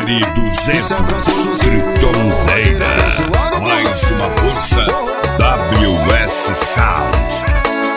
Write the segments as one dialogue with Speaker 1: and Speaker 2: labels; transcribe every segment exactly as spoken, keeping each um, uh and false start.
Speaker 1: L duzentos Tritonzeira. Mais uma força W S Sound.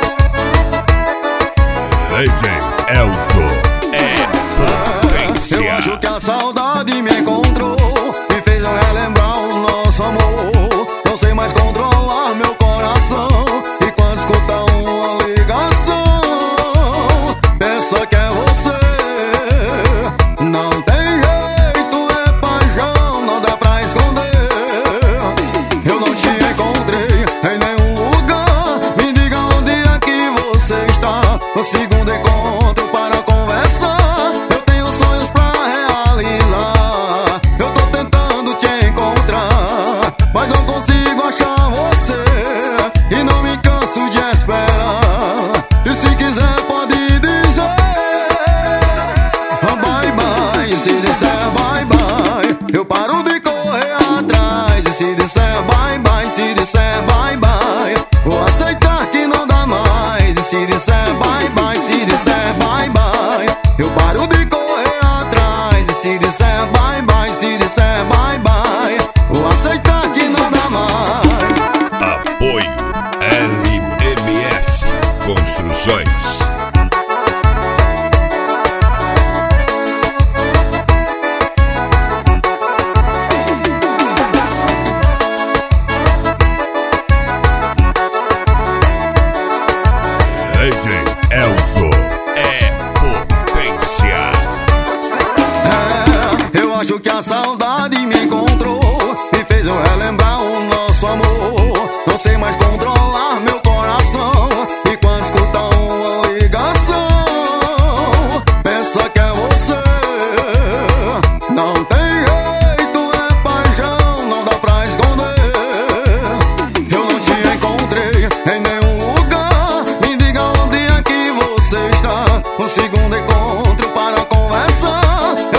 Speaker 1: Legend Elzo é potência.
Speaker 2: Eu acho que a saudade me encontrou, me fez relembrar o nosso amor. Não sei mais controlar meu coração, e quando escuta uma ligação, pensa que é você. Não tem jeito, é paixão, não dá pra esconder. Eu não te encontrei em nenhum lugar, me diga onde é que você está. No segundo encontro para conversar, eu tenho sonhos pra realizar. Eu tô tentando te encontrar, mas não consigo achar você, e não me canso de esperar. E se quiser pode dizer bye bye. Se disser bye bye, eu paro de correr atrás. E se disser bye bye, se disser bye bye, vou aceitar que não dá mais. E se disser bye bye, se disser bye bye, eu paro de correr atrás. E se disser bye bye, se disser bye bye, vou aceitar que não dá mais.
Speaker 1: Apoio L M S Construções. Legend Elzo é potência.
Speaker 2: É, eu acho que a saudade me encontrou, me fez eu relembrar o nosso amor. Não sei mais controlar meu coração, e quando escuta uma ligação, pensa que é você. Não tem jeito, é paixão, não dá pra esconder. Eu não te encontrei em nenhum lugar, me diga onde é que você está. No segundo encontro para conversar,